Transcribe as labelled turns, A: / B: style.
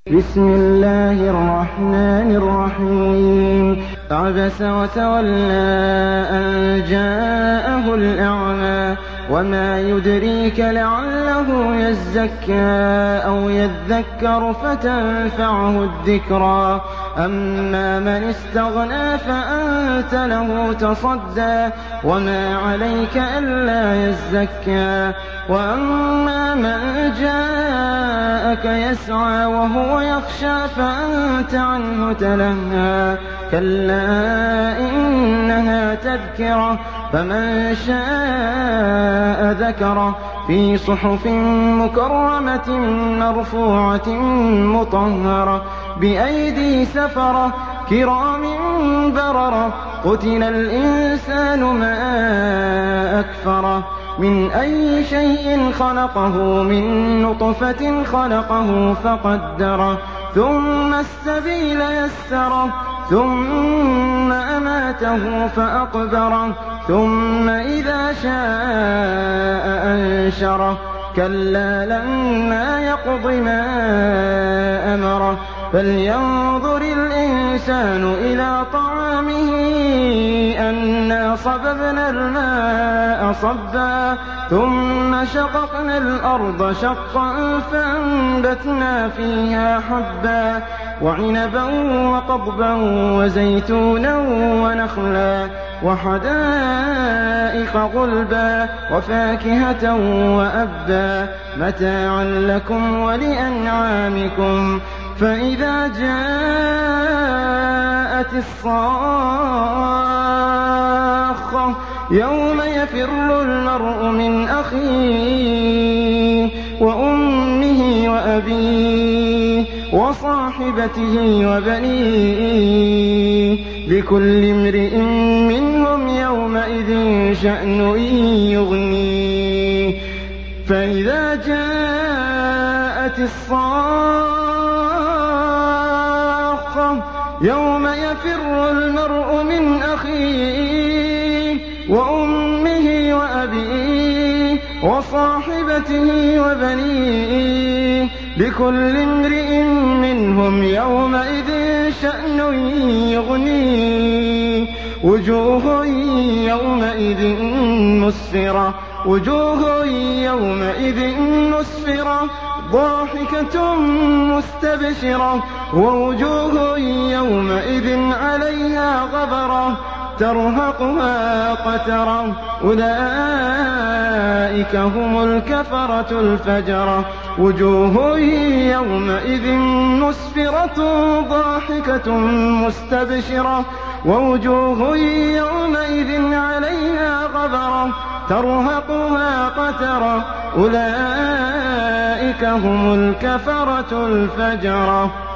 A: بسم الله الرحمن الرحيم عبس وتولى أن جاءه الأعمى وما يدريك لعله يزكى أو يذكر فتنفعه الذكرى أما من استغنى فأنت له تصدى وما عليك ألا يزكى وأما من جاءك يسعى وهو يخشى فأنت عنه تلهى كلا إنها تذكرة فمن شاء ذكره في صحف مكرمة مرفوعة مطهرة بأيدي سفرة كرام بررة قتل الإنسان ما أكفره من أي شيء خلقه من نطفة خلقه فقدره ثم السبيل يسره ثم أماته فأقبره ثم إذا شاء أنشره كلا لما يقض ما أمره فلينظر الإنسان إلى طعامه أنا صببنا الماء صبا ثم شققنا الأرض شقا فأنبتنا فيها حبا وعنبا وقضبا وزيتونا ونخلا وحدائق غلبا وفاكهة وأبا متاعا لكم ولأنعامكم فإذا جاءت الصاخة يوم يفر المرء من أخيه وأمه وأبيه وصاحبته وبنيه لكل امرئ منهم يومئذ شأن يغنيه فإذا جاءت الصاخة يوم يفر المرء من أخيه وأمه وأبيه وصاحبته وبنيه لكل امرئ منهم يومئذ شأن يغنيه وجوه يومئذ مسفرة وجوه يومئذ مسفرة ضاحكة مستبشرة ووجوه يومئذ عليها غبرة ترهقها قترة أولئك هم الكفرة الفجرة وجوه يومئذ مسفرة ضاحكة مستبشرة ووجوه يومئذ عليها غبرة ترهقها قترة أولئك هم الكفرة الفجرة.